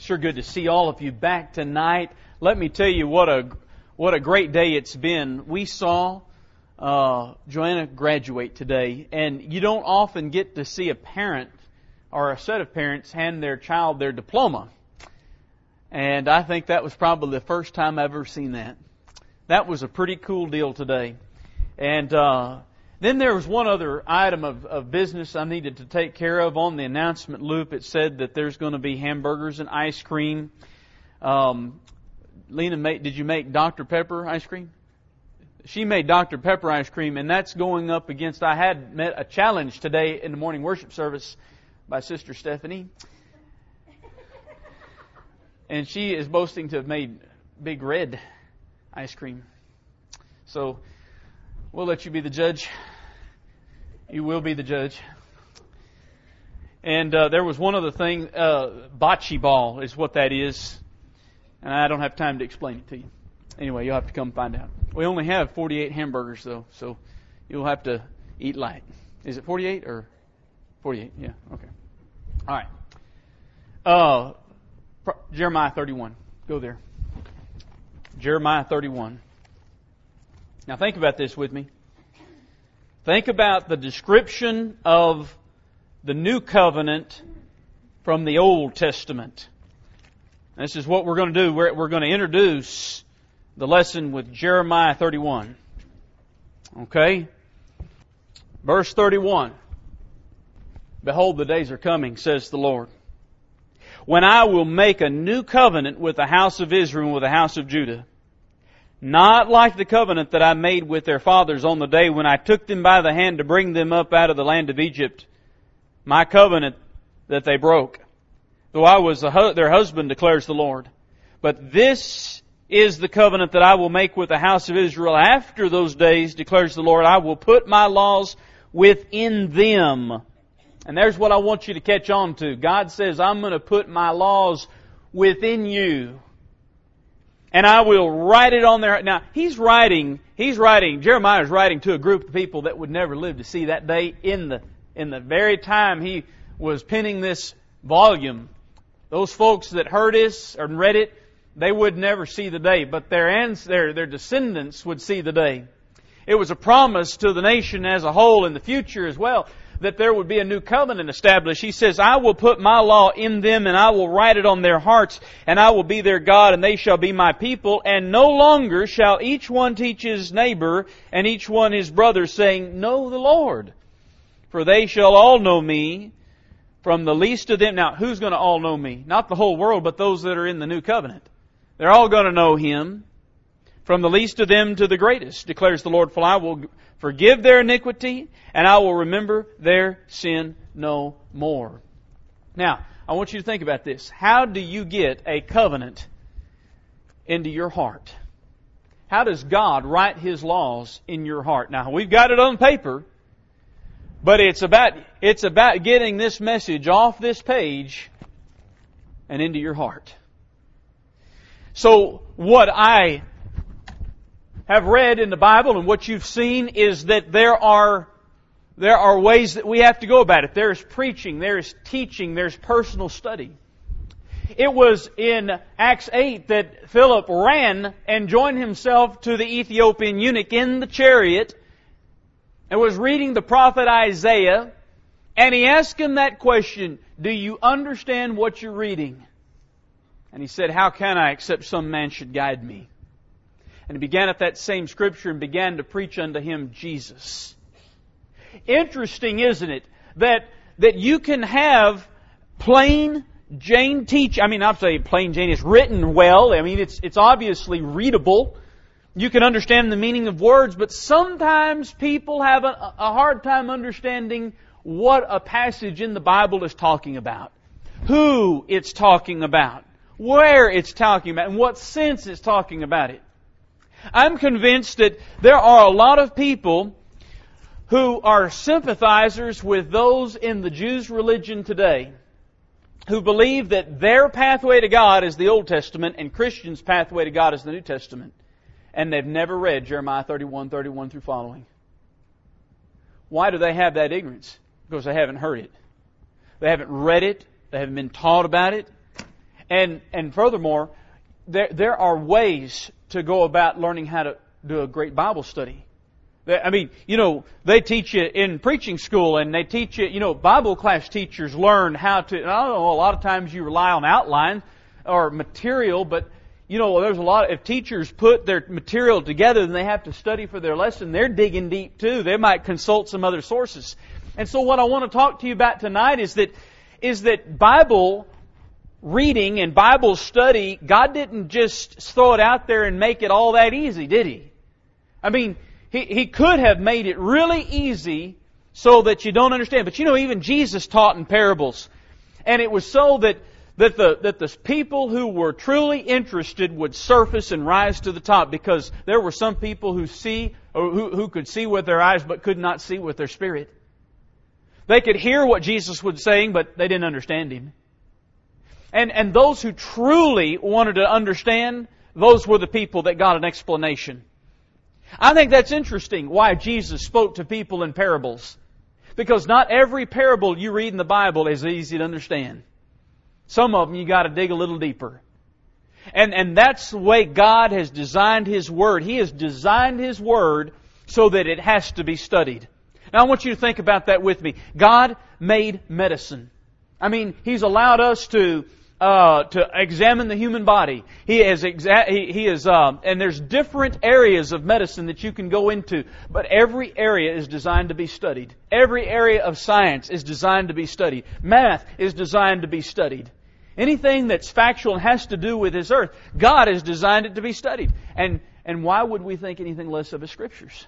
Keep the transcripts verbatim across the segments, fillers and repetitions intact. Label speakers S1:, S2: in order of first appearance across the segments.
S1: Sure good to see all of you back tonight. Let me tell you what a what a great day it's been. We saw uh, Joanna graduate today, and you don't often get to see a parent or a set of parents hand their child their diploma. And I think that was probably the first time I've ever seen that. That was a pretty cool deal today. And uh, then there was one other item of, of business I needed to take care of. On the announcement loop, it said that there's going to be hamburgers and ice cream. Um, Lena, made, did you make Doctor Pepper ice cream? She made Doctor Pepper ice cream, and that's going up against, I had met a challenge today in the morning worship service by Sister Stephanie. And she is boasting to have made Big Red ice cream. So we'll let you be the judge. You will be the judge. And uh, there was one other thing. Uh, bocce ball is what that is. And I don't have time to explain it to you. Anyway, you'll have to come find out. We only have forty-eight hamburgers, though, so you'll have to eat light. Is it forty-eight or forty-eight? Yeah, okay. All right. Uh, Jeremiah thirty-one. Go there. Jeremiah thirty-one. Now think about this with me. Think about the description of the new covenant from the Old Testament. This is what we're going to do. We're, we're going to introduce the lesson with Jeremiah thirty-one. Okay? Verse thirty-one. Behold, the days are coming, says the Lord, when I will make a new covenant with the house of Israel and with the house of Judah. Not like the covenant that I made with their fathers on the day when I took them by the hand to bring them up out of the land of Egypt. My covenant that they broke, though I was their husband, declares the Lord. But this is the covenant that I will make with the house of Israel after those days, declares the Lord. I will put my laws within them. And there's what I want you to catch on to. God says, I'm going to put my laws within you. And I will write it on there. Now, he's writing, he's writing, Jeremiah is writing to a group of people that would never live to see that day in the, in the very time he was penning this volume. Those folks that heard this or read it, they would never see the day, but their, their, their descendants would see the day. It was a promise to the nation as a whole in the future as well, that there would be a new covenant established. He says, I will put my law in them, and I will write it on their hearts, and I will be their God, and they shall be my people. And no longer shall each one teach his neighbor, and each one his brother, saying, Know the Lord. For they shall all know me, from the least of them. Now, who's going to all know me? Not the whole world, but those that are in the new covenant. They're all going to know Him. From the least of them to the greatest, declares the Lord, for I will forgive their iniquity, and I will remember their sin no more. Now, I want you to think about this. How do you get a covenant into your heart? How does God write His laws in your heart? Now, we've got it on paper, but it's about, it's about getting this message off this page and into your heart. So, what I have read in the Bible and what you've seen is that there are there are ways that we have to go about it. There is preaching, there is teaching, there's personal study. It was in Acts eight that Philip ran and joined himself to the Ethiopian eunuch in the chariot and was reading the prophet Isaiah, and he asked him that question, do you understand what you're reading? And he said, how can I except some man should guide me? And he began at that same scripture and began to preach unto him Jesus. Interesting, isn't it, that that you can have plain Jane teach. I mean, I'm saying plain Jane. It's written well. I mean, it's it's obviously readable. You can understand the meaning of words, but sometimes people have a, a hard time understanding what a passage in the Bible is talking about, who it's talking about, where it's talking about, and what sense it's talking about it. I'm convinced that there are a lot of people who are sympathizers with those in the Jews' religion today who believe that their pathway to God is the Old Testament and Christians' pathway to God is the New Testament. And they've never read Jeremiah thirty-one, thirty-one through following. Why do they have that ignorance? Because they haven't heard it. They haven't read it. They haven't been taught about it. And and furthermore, there there are ways to go about learning how to do a great Bible study. I mean, you know, they teach you in preaching school, and they teach you, you know, Bible class teachers learn how to, I don't know, a lot of times you rely on outline or material, but, you know, there's a lot, if teachers put their material together and they have to study for their lesson, they're digging deep too. They might consult some other sources. And so what I want to talk to you about tonight is that, is that Bible reading and Bible study, God didn't just throw it out there and make it all that easy, did He? I mean, He, he could have made it really easy so that you don't understand. But you know, even Jesus taught in parables. And it was so that, that the, that the people who were truly interested would surface and rise to the top, because there were some people who see, or who, who could see with their eyes but could not see with their spirit. They could hear what Jesus was saying, but they didn't understand Him. And, and those who truly wanted to understand, those were the people that got an explanation. I think that's interesting why Jesus spoke to people in parables. Because not every parable you read in the Bible is easy to understand. Some of them you got to dig a little deeper. And, and that's the way God has designed His Word. He has designed His Word so that it has to be studied. Now I want you to think about that with me. God made medicine. I mean, He's allowed us to Uh, to examine the human body. He has, exa- he, he is, uh, and there's different areas of medicine that you can go into, but every area is designed to be studied. Every area of science is designed to be studied. Math is designed to be studied. Anything that's factual and has to do with this earth, God has designed it to be studied. And, and why would we think anything less of His Scriptures?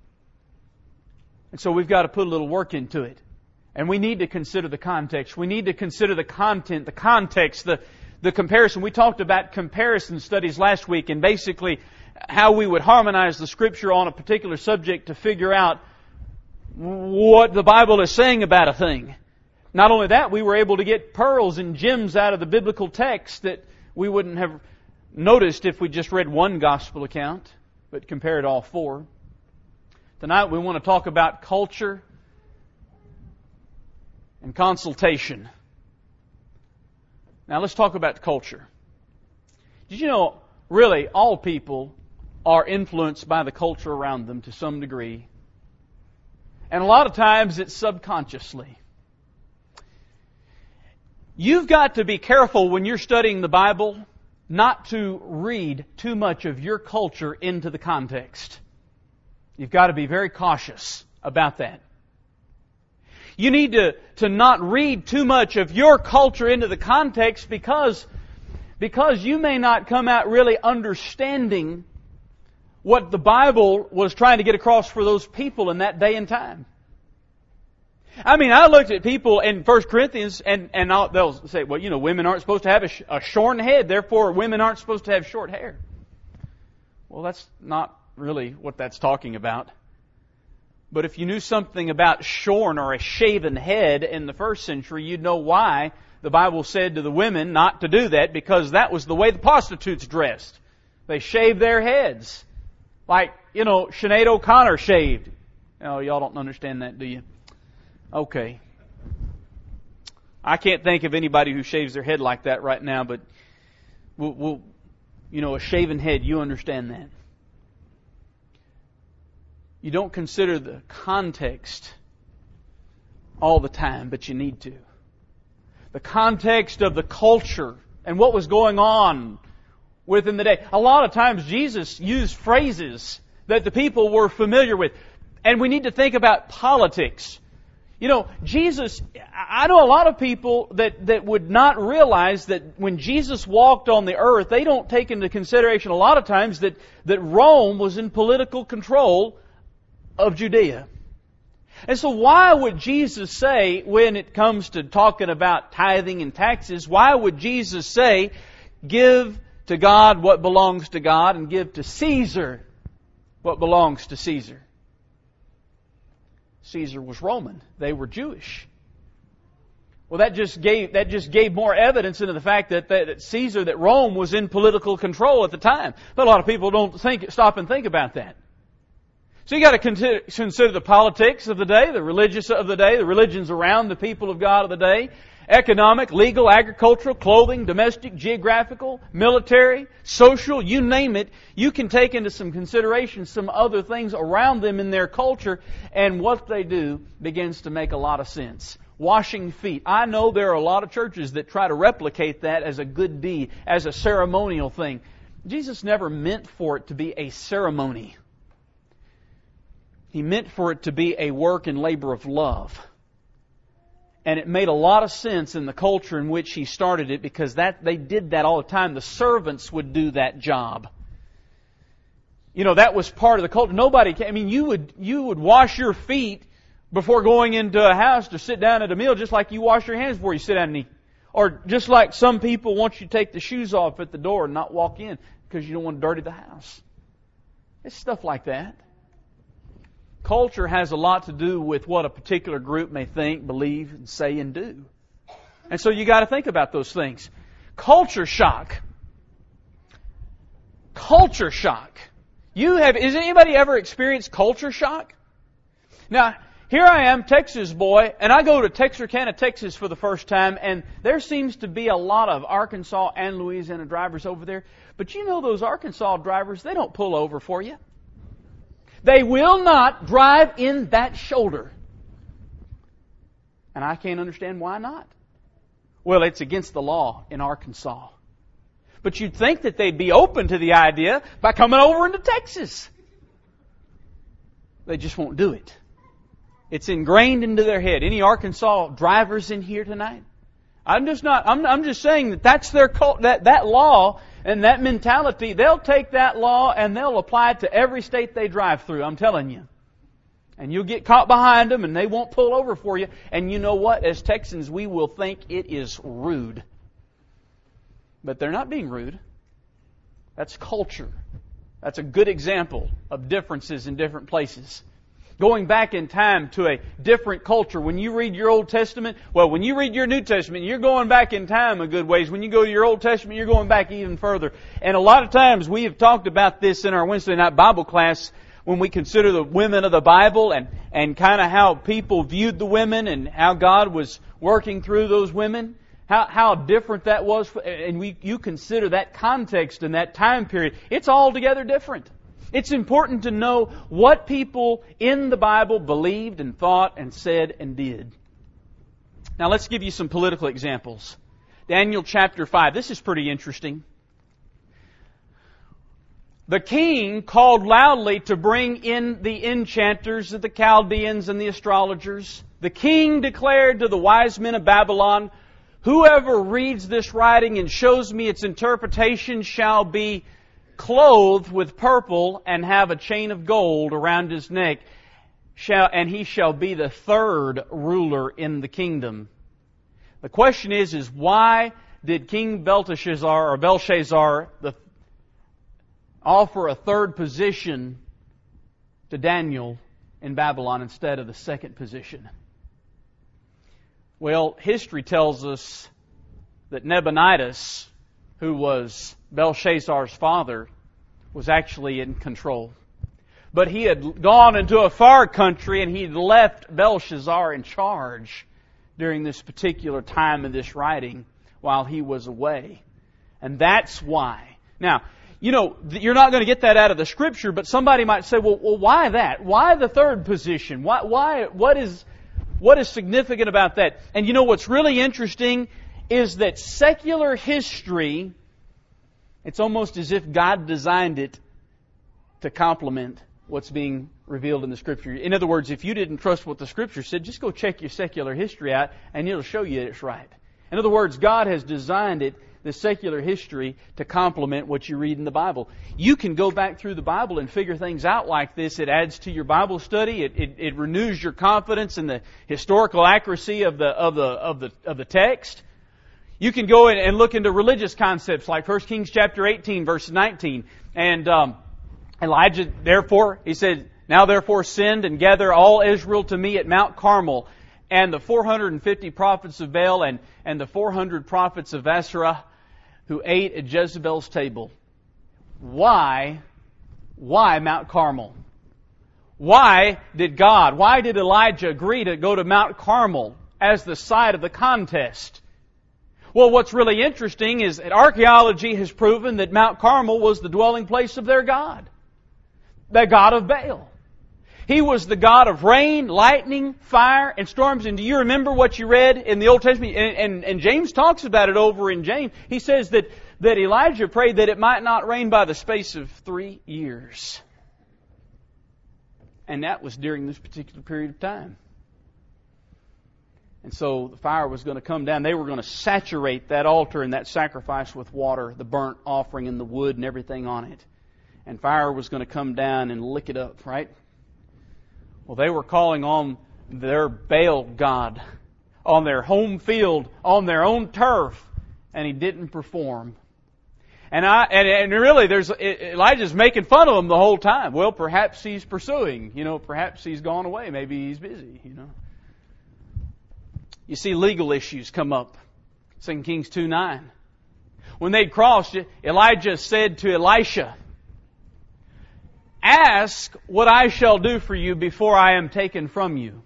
S1: And so we've got to put a little work into it. And we need to consider the context. We need to consider the content, the context, the, the comparison. We talked about comparison studies last week, and basically how we would harmonize the Scripture on a particular subject to figure out what the Bible is saying about a thing. Not only that, we were able to get pearls and gems out of the biblical text that we wouldn't have noticed if we just read one gospel account, but compared all four. Tonight we want to talk about culture and consultation. Now let's talk about culture. Did you know, really, all people are influenced by the culture around them to some degree. And a lot of times it's subconsciously. You've got to be careful when you're studying the Bible not to read too much of your culture into the context. You've got to be very cautious about that. You need to, to not read too much of your culture into the context because, because you may not come out really understanding what the Bible was trying to get across for those people in that day and time. I mean, I looked at people in First Corinthians and, and I'll, they'll say, well, you know, women aren't supposed to have a, sh- a shorn head, therefore women aren't supposed to have short hair. Well, that's not really what that's talking about. But if you knew something about shorn or a shaven head in the first century, you'd know why the Bible said to the women not to do that, because that was the way the prostitutes dressed. They shaved their heads. Like, you know, Sinead O'Connor shaved. Oh, y'all don't understand that, do you? Okay. I can't think of anybody who shaves their head like that right now, but we'll, we'll you know, a shaven head, you understand that. You don't consider the context all the time, but you need to. The context of the culture and what was going on within the day. A lot of times Jesus used phrases that the people were familiar with. And we need to think about politics. You know, Jesus, I know a lot of people that, that would not realize that when Jesus walked on the earth, they don't take into consideration a lot of times that, that Rome was in political control of Judea. And so why would Jesus say, when it comes to talking about tithing and taxes, why would Jesus say, give to God what belongs to God and give to Caesar what belongs to Caesar? Caesar was Roman. They were Jewish. Well, that just gave that just gave more evidence into the fact that, that, that Caesar, that Rome was in political control at the time. But a lot of people don't think stop and think about that. So you got to consider, consider the politics of the day, the religious of the day, the religions around the people of God of the day, Economic, legal, agricultural, clothing, domestic, geographical, military, social, you name it. You can take into some consideration some other things around them in their culture, and what they do begins to make a lot of sense. Washing feet. I know there are a lot of churches that try to replicate that as a good deed, as a ceremonial thing. Jesus never meant for it to be a ceremony. He meant for it to be a work and labor of love. And it made a lot of sense in the culture in which He started it, because that they did that all the time. The servants would do that job. You know, that was part of the culture. Nobody, I mean, you would you would wash your feet before going into a house to sit down at a meal, just like you wash your hands before you sit down and eat. Or just like some people want you to take the shoes off at the door and not walk in because you don't want to dirty the house. It's stuff like that. Culture has a lot to do with what a particular group may think, believe, and say and do. And so you got to think about those things. Culture shock. Culture shock. You have, has anybody ever experienced culture shock? Now, here I am, Texas boy, and I go to Texarkana, Texas for the first time, and there seems to be a lot of Arkansas and Louisiana drivers over there. But you know those Arkansas drivers, they don't pull over for you. They will not drive in that shoulder. And I can't understand why not. Well, it's against the law in Arkansas. But you'd think that they'd be open to the idea by coming over into Texas. They just won't do it. It's ingrained into their head. Any Arkansas drivers in here tonight? I'm just not. I'm, I'm just saying that that's their cult, that that law and that mentality. They'll take that law and they'll apply it to every state they drive through. I'm telling you. And you'll get caught behind them, and they won't pull over for you. And you know what? As Texans, we will think it is rude. But they're not being rude. That's culture. That's a good example of differences in different places. Going back in time to a different culture. When you read your Old Testament, well, when you read your New Testament, you're going back in time a good ways. When you go to your Old Testament, you're going back even further. And a lot of times we have talked about this in our Wednesday night Bible class when we consider the women of the Bible and, and kind of how people viewed the women and how God was working through those women. How, how different that was. And we, you consider that context and that time period. It's altogether different. It's important to know what people in the Bible believed and thought and said and did. Now let's give you some political examples. Daniel chapter five. This is pretty interesting. The king called loudly to bring in the enchanters, the Chaldeans, and the astrologers. The king declared to the wise men of Babylon, "Whoever reads this writing and shows me its interpretation shall be clothed with purple and have a chain of gold around his neck, shall, and he shall be the third ruler in the kingdom." The question is, is why did King Belteshazzar or Belshazzar the, offer a third position to Daniel in Babylon instead of the second position? Well, history tells us that Nabonidus, who was Belshazzar's father, was actually in control. But he had gone into a far country and he had left Belshazzar in charge during this particular time of this writing while he was away. And that's why. Now, you know, you're not going to get that out of the Scripture, but somebody might say, well, well why that? Why the third position? Why, why, what is, what is significant about that? And you know what's really interesting is that secular history, it's almost as if God designed it to complement what's being revealed in the Scripture. In other words, if you didn't trust what the Scripture said, just go check your secular history out and it'll show you it's right. In other words, God has designed it, the secular history, to complement what you read in the Bible. You can go back through the Bible and figure things out like this. It adds to your Bible study. It, it, it renews your confidence in the historical accuracy of the of the of the of the text. You can go in and look into religious concepts like First Kings chapter eighteen, verse nineteen. And um, Elijah, therefore, he said, "Now therefore send and gather all Israel to me at Mount Carmel, and the four hundred fifty prophets of Baal and, and the four hundred prophets of Asherah who ate at Jezebel's table." Why? Why Mount Carmel? Why did God, why did Elijah agree to go to Mount Carmel as the site of the contest. Well, what's really interesting is that archaeology has proven that Mount Carmel was the dwelling place of their god, the god of Baal. He was the god of rain, lightning, fire, and storms. And do you remember what you read in the Old Testament? And, and, and James talks about it over in James. He says that, that Elijah prayed that it might not rain by the space of three years. And that was during this particular period of time. And so the fire was going to come down. They were going to saturate that altar and that sacrifice with water, the burnt offering and the wood and everything on it. And fire was going to come down and lick it up, right? Well, they were calling on their Baal god on their home field, on their own turf, and he didn't perform. And I and, and really, there's Elijah's making fun of him the whole time. Well, perhaps he's pursuing. You know, perhaps he's gone away. Maybe he's busy. You know. You see, legal issues come up. Second Kings two nine. When they'd crossed, Elijah said to Elisha, "Ask what I shall do for you before I am taken from you."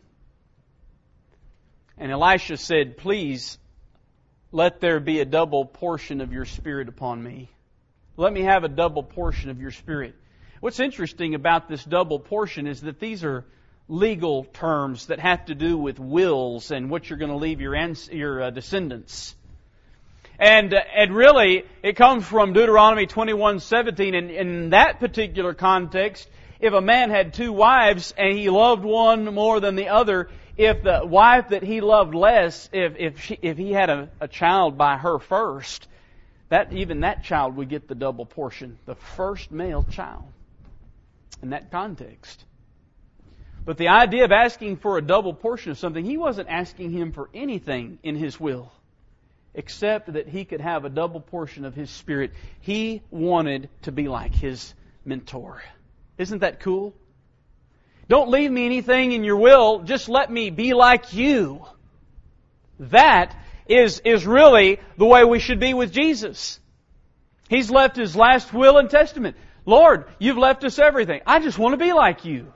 S1: And Elisha said, "Please, let there be a double portion of your Spirit upon me. Let me have a double portion of your Spirit." What's interesting about this double portion is that these are legal terms that have to do with wills and what you're going to leave your your uh, descendants. And uh, and really, it comes from Deuteronomy twenty-one seventeen. And in that particular context, if a man had two wives and he loved one more than the other, if the wife that he loved less, if if she, if he had a, a child by her first, that even that child would get the double portion, the first male child. In that context. But the idea of asking for a double portion of something, he wasn't asking him for anything in his will, except that he could have a double portion of his Spirit. He wanted to be like his mentor. Isn't that cool? Don't leave me anything in your will. Just let me be like you. That is, is really the way we should be with Jesus. He's left His last will and testament. Lord, you've left us everything. I just want to be like you.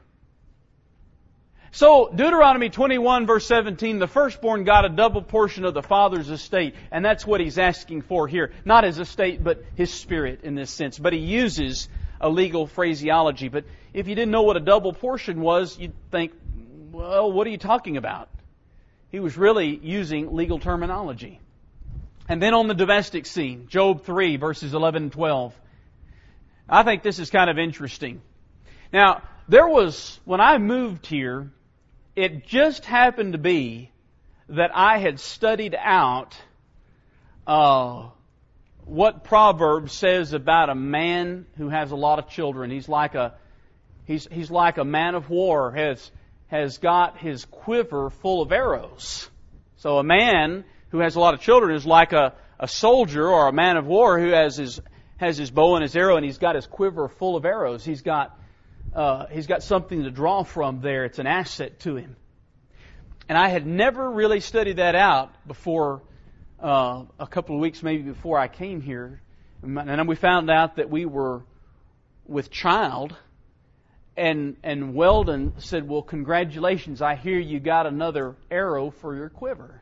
S1: So, Deuteronomy twenty-one verse seventeen, the firstborn got a double portion of the father's estate. And that's what he's asking for here. Not his estate, but his spirit in this sense. But he uses a legal phraseology. But if you didn't know what a double portion was, you'd think, well, what are you talking about? He was really using legal terminology. And then on the domestic scene, Job three verses eleven and twelve. I think this is kind of interesting. Now, there was, when I moved here, it just happened to be that I had studied out uh, what Proverbs says about a man who has a lot of children. He's like a he's he's like a man of war, has has got his quiver full of arrows. So a man who has a lot of children is like a, a soldier or a man of war who has his has his bow and his arrow, and he's got his quiver full of arrows. He's got Uh, he's got something to draw from there. It's an asset to him. And I had never really studied that out before uh, a couple of weeks, maybe before I came here. And then we found out that we were with child. And, and Weldon said, "Well, congratulations. I hear you got another arrow for your quiver."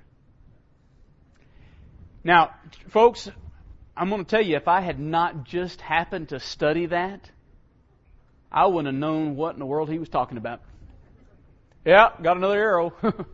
S1: Now, folks, I'm going to tell you, if I had not just happened to study that, I wouldn't have known what in the world he was talking about. Yeah, got another arrow.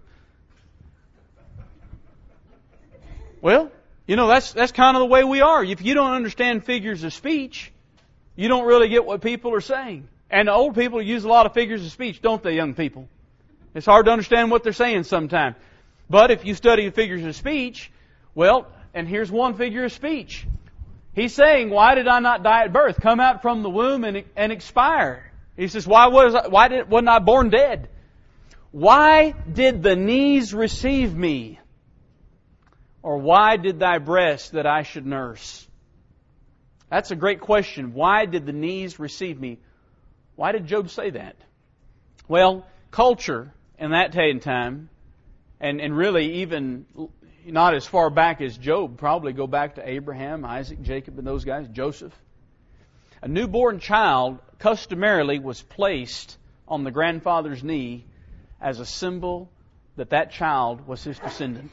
S1: Well, you know, that's that's kind of the way we are. If you don't understand figures of speech, you don't really get what people are saying. And the old people use a lot of figures of speech, don't they, young people? It's hard to understand what they're saying sometimes. But if you study figures of speech, well, and here's one figure of speech. He's saying, "Why did I not die at birth? Come out from the womb and, and expire." He says, "Why was I, why did wasn't I born dead? Why did the knees receive me? Or why did thy breast that I should nurse?" That's a great question. Why did the knees receive me? Why did Job say that? Well, culture in that day and time, and, and really even not as far back as Job, probably go back to Abraham, Isaac, Jacob, and those guys, Joseph. A newborn child customarily was placed on the grandfather's knee as a symbol that that child was his descendant.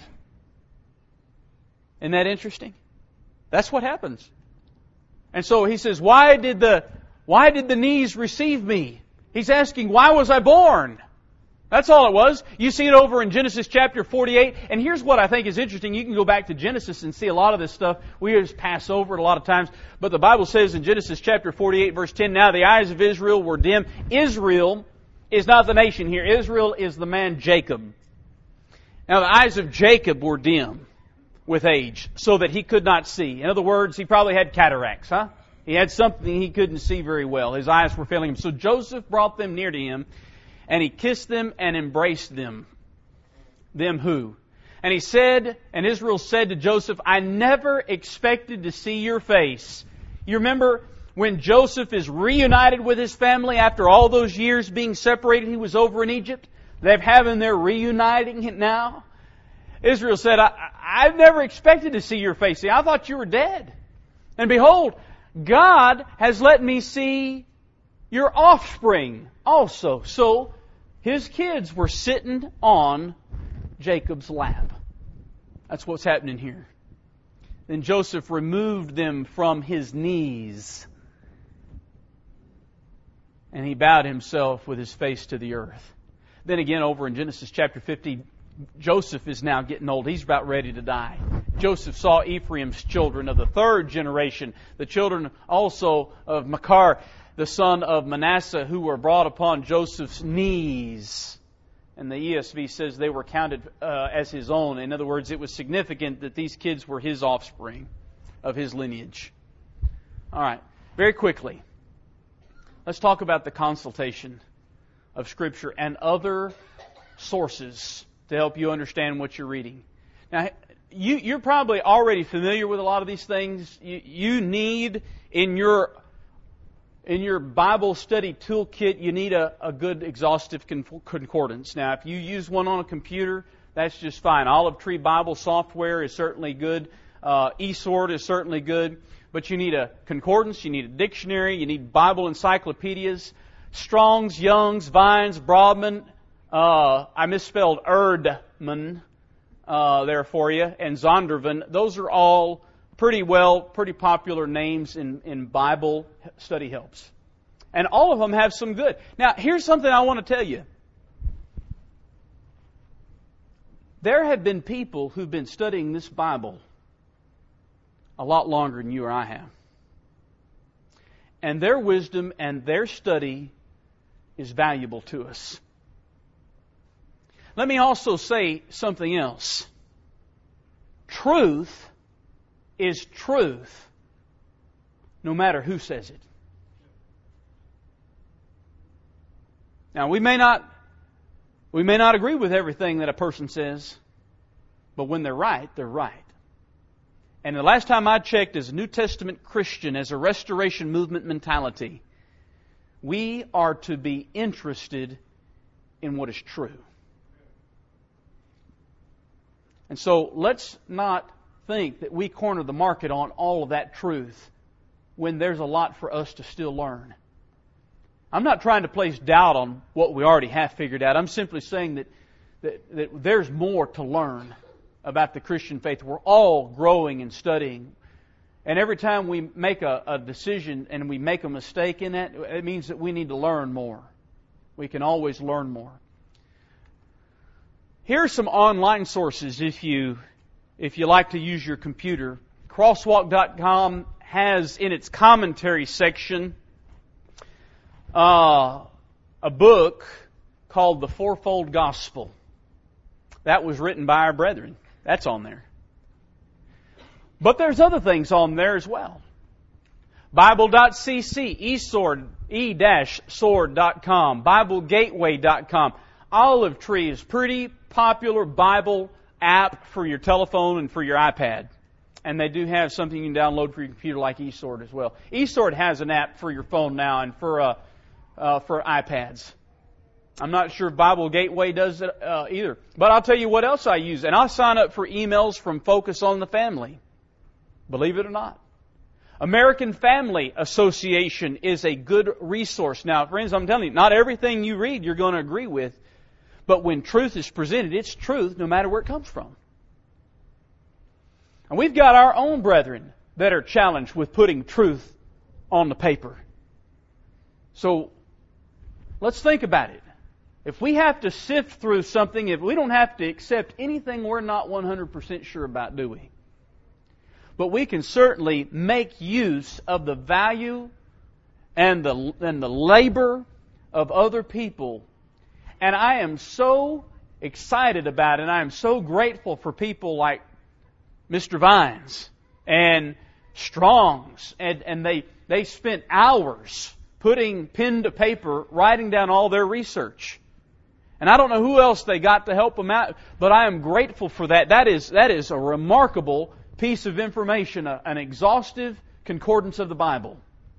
S1: Isn't that interesting? That's what happens. And so he says, why did the, why did the knees receive me? He's asking, why was I born? That's all it was. You see it over in Genesis chapter forty-eight. And here's what I think is interesting. You can go back to Genesis and see a lot of this stuff. We just pass over it a lot of times. But the Bible says in Genesis chapter forty-eight, verse ten, now the eyes of Israel were dim. Israel is not the nation here. Israel is the man Jacob. Now the eyes of Jacob were dim with age, so that he could not see. In other words, he probably had cataracts, huh? He had something he couldn't see very well. His eyes were failing him. So Joseph brought them near to him, and he kissed them and embraced them. Them who? And he said, and Israel said to Joseph, I never expected to see your face. You remember when Joseph is reunited with his family after all those years being separated, he was over in Egypt. They're having their reuniting it now. Israel said, I, I've never expected to see your face. See, I thought you were dead. And behold, God has let me see your offspring also. So his kids were sitting on Jacob's lap. That's what's happening here. Then Joseph removed them from his knees, and he bowed himself with his face to the earth. Then again, over in Genesis chapter fifty, Joseph is now getting old. He's about ready to die. Joseph saw Ephraim's children of the third generation, the children also of Machir, the son of Manasseh, who were brought upon Joseph's knees. And the E S V says they were counted uh, as his own. In other words, it was significant that these kids were his offspring of his lineage. All right, very quickly, let's talk about the consultation of Scripture and other sources to help you understand what you're reading. Now, you, you're probably already familiar with a lot of these things. You, you need in your in your Bible study toolkit, you need a, a good exhaustive concordance. Now, if you use one on a computer, that's just fine. Olive Tree Bible software is certainly good. Uh, eSword is certainly good. But you need a concordance, you need a dictionary, you need Bible encyclopedias, Strong's, Young's, Vine's, Broadman. Uh, I misspelled Erdman uh, there for you, and Zondervan. Those are all pretty well, pretty popular names in, in Bible study helps. And all of them have some good. Now, here's something I want to tell you. There have been people who've been studying this Bible a lot longer than you or I have. And their wisdom and their study is valuable to us. Let me also say something else. Truth is truth, no matter who says it. Now, we may not we may not agree with everything that a person says, but when they're right, they're right. And the last time I checked, as a New Testament Christian, as a Restoration Movement mentality, we are to be interested in what is true. And so let's not think that we corner the market on all of that truth when there's a lot for us to still learn. I'm not trying to place doubt on what we already have figured out. I'm simply saying that, that, that there's more to learn about the Christian faith. We're all growing and studying. And every time we make a, a decision and we make a mistake in that, it means that we need to learn more. We can always learn more. Here are some online sources if you if you like to use your computer. Crosswalk dot com has in its commentary section uh, a book called The Fourfold Gospel. That was written by our brethren. That's on there. But there's other things on there as well. Bible dot c c, eSword, e dash sword dot com, Bible Gateway dot com. Olive Tree is pretty popular Bible app for your telephone and for your iPad. And they do have something you can download for your computer like eSword as well. eSword has an app for your phone now and for uh, uh, for iPads. I'm not sure if Bible Gateway does it uh, either. But I'll tell you what else I use. And I'll sign up for emails from Focus on the Family. Believe it or not. American Family Association is a good resource. Now, friends, I'm telling you, not everything you read you're going to agree with. But when truth is presented, it's truth no matter where it comes from. And we've got our own brethren that are challenged with putting truth on the paper. So, let's think about it. If we have to sift through something, if we don't have to accept anything we're not one hundred percent sure about, do we? But we can certainly make use of the value and the, and the labor of other people. And I am so excited about it, and I am so grateful for people like Mister Vines and Strong's, and, and they, they spent hours putting pen to paper, writing down all their research. And I don't know who else they got to help them out, but I am grateful for that. That is, that is a remarkable piece of information, a, an exhaustive concordance of the Bible.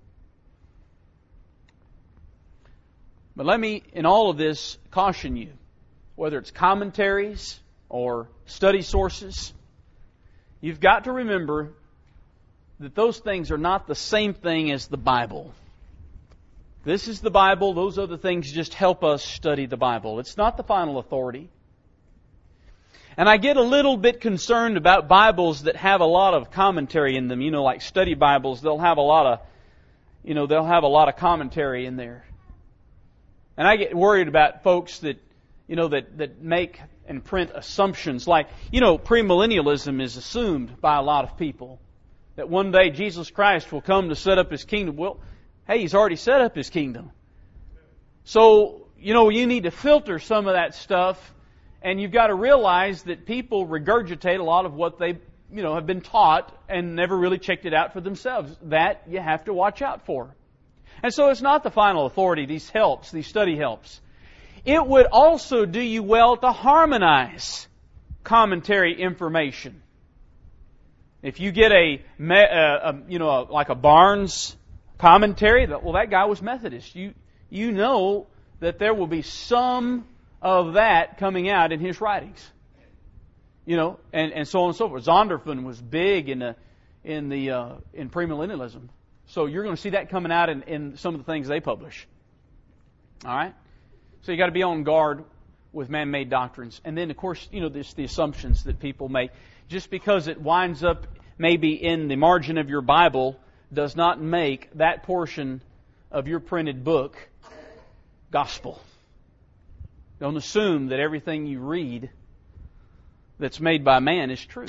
S1: But let me, in all of this, caution you, whether it's commentaries or study sources, you've got to remember that those things are not the same thing as the Bible. This is the Bible. Those other things just help us study the Bible. It's not the final authority. And I get a little bit concerned about Bibles that have a lot of commentary in them. You know, like study Bibles, they'll have a lot of, you know, they'll have a lot of commentary in there. And I get worried about folks that, you know, that, that make and print assumptions. Like, you know, premillennialism is assumed by a lot of people. That one day Jesus Christ will come to set up His kingdom. Well, hey, He's already set up His kingdom. So, you know, you need to filter some of that stuff. And you've got to realize that people regurgitate a lot of what they, you know, have been taught and never really checked it out for themselves. That you have to watch out for. And so it's not the final authority, these helps, these study helps. It would also do you well to harmonize commentary information. If you get a, a, a you know, a, like a Barnes commentary, that, well, that guy was Methodist. You, you know that there will be some of that coming out in his writings. You know, and, and so on and so forth. Zondervan was big in the, in the, uh, in premillennialism. So you're going to see that coming out in, in some of the things they publish. All right? So you got to be on guard with man-made doctrines. And then, of course, you know, there's the assumptions that people make. Just because it winds up maybe in the margin of your Bible does not make that portion of your printed book gospel. Don't assume that everything you read that's made by man is true.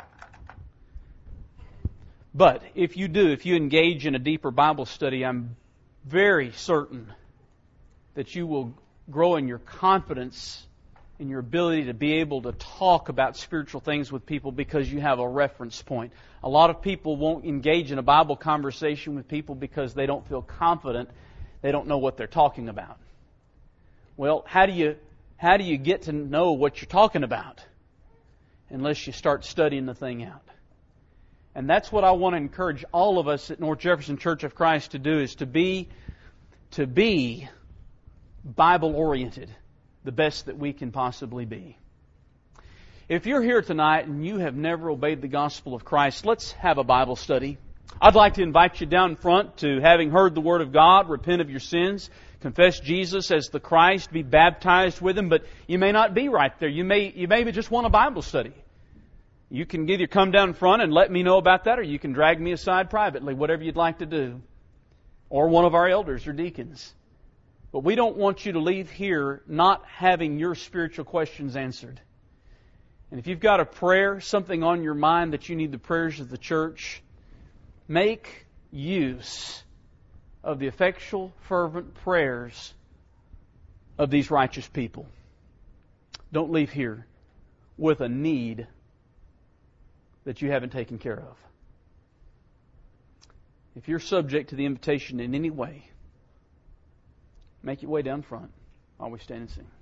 S1: But if you do, if you engage in a deeper Bible study, I'm very certain that you will grow in your confidence in your ability to be able to talk about spiritual things with people because you have a reference point. A lot of people won't engage in a Bible conversation with people because they don't feel confident. They don't know what they're talking about. Well, how do you how do you get to know what you're talking about unless you start studying the thing out? And that's what I want to encourage all of us at North Jefferson Church of Christ to do, is to be to be Bible-oriented, the best that we can possibly be. If you're here tonight and you have never obeyed the gospel of Christ, let's have a Bible study. I'd like to invite you down front to, having heard the Word of God, repent of your sins, confess Jesus as the Christ, be baptized with Him, but you may not be right there. You may you maybe just want a Bible study. You can either come down front and let me know about that, or you can drag me aside privately, whatever you'd like to do. Or one of our elders or deacons. But we don't want you to leave here not having your spiritual questions answered. And if you've got a prayer, something on your mind that you need the prayers of the church, make use of the effectual, fervent prayers of these righteous people. Don't leave here with a need that you haven't taken care of. If you're subject to the invitation in any way, make your way down front while we stand and sing.